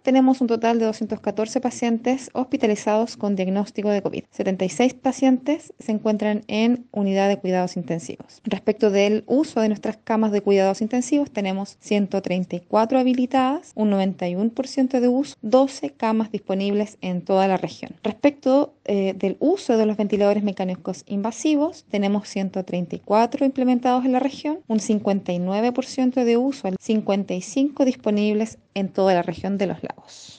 tenemos un total de 214 pacientes hospitalizados con diagnóstico de COVID. 76 pacientes se encuentran en unidad de cuidados intensivos. Respecto del uso de nuestras camas de cuidados intensivos, tenemos 134 habilitadas, un 91% de uso, 12 camas disponibles en toda la región. Respecto del uso de los ventiladores mecánicos invasivos, tenemos 134 implementados en la región, un 59% de uso, 55 disponibles en toda la región de los lagos.